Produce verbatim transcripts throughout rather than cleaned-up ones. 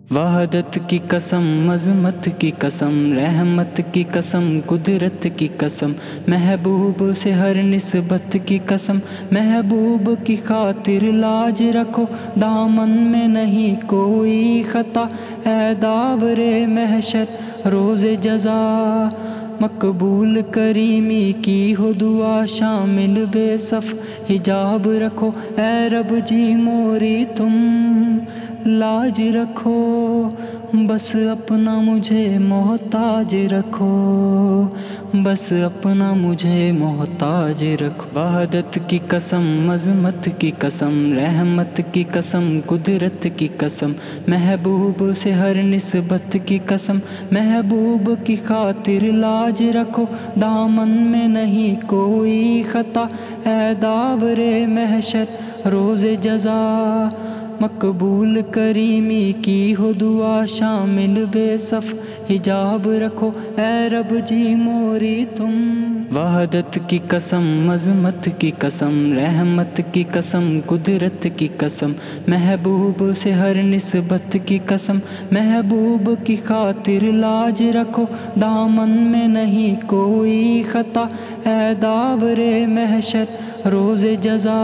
وحدت کی قسم، عظمت کی قسم، رحمت کی قسم، قدرت کی قسم، محبوب سے ہر نسبت کی قسم، محبوب کی خاطر لاج رکھو، دامن میں نہیں کوئی خطا، اے داور محشر روز جزا، مقبول کریمی کی ہو دعا، شامل بے صف حجاب رکھو، اے رب جی موری تم لاج رکھو، بس اپنا مجھے محتاج رکھو، بس اپنا مجھے محتاج رکھو۔ وحدت کی قسم، عظمت کی قسم، رحمت کی قسم، قدرت کی قسم، محبوب سے ہر نسبت کی قسم، محبوب کی خاطر لاج رکھو، دامن میں نہیں کوئی خطا، اے داور محشر روز جزا، مقبول کریمی کی ہو دعا، شامل بے صف حجاب رکھو، اے رب جی موری تم۔ وحدت کی قسم، عظمت کی قسم، رحمت کی قسم، قدرت کی قسم، محبوب سے ہر نسبت کی قسم، محبوب کی خاطر لاج رکھو، دامن میں نہیں کوئی خطا، اے داور محشر روز جزا،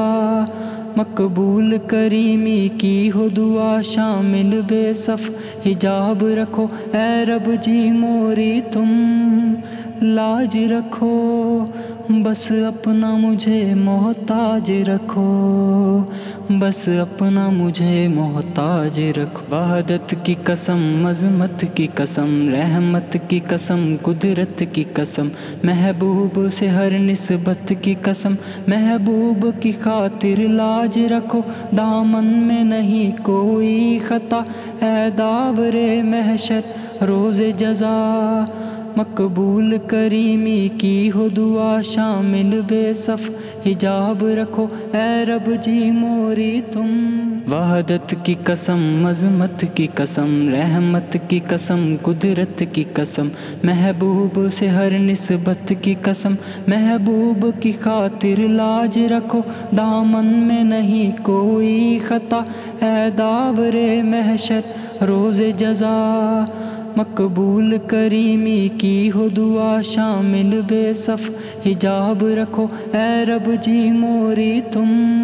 مقبول کریمی کی ہو دعا، شامل بے صف حجاب رکھو، اے رب جی موری تم لاج رکھو، بس اپنا مجھے محتاج رکھو، بس اپنا مجھے محتاج رکھو۔ وحدت کی قسم، عظمت کی قسم، رحمت کی قسم، قدرت کی قسم، محبوب سے ہر نسبت کی قسم، محبوب کی خاطر لاج رکھو، دامن میں نہیں کوئی خطا، اے داور محشر روز جزا، مقبول کریمی کی ہو دعا، شامل بے صف حجاب رکھو، اے رب جی موری تم۔ وحدت کی قسم، عظمت کی قسم، رحمت کی قسم، قدرت کی قسم، محبوب سے ہر نسبت کی قسم، محبوب کی خاطر لاج رکھو، دامن میں نہیں کوئی خطا، اے داور محشر روز جزا، مقبول کریمی کی ہو دعا، شامل بے صف حجاب رکھو، اے رب جی موری تم۔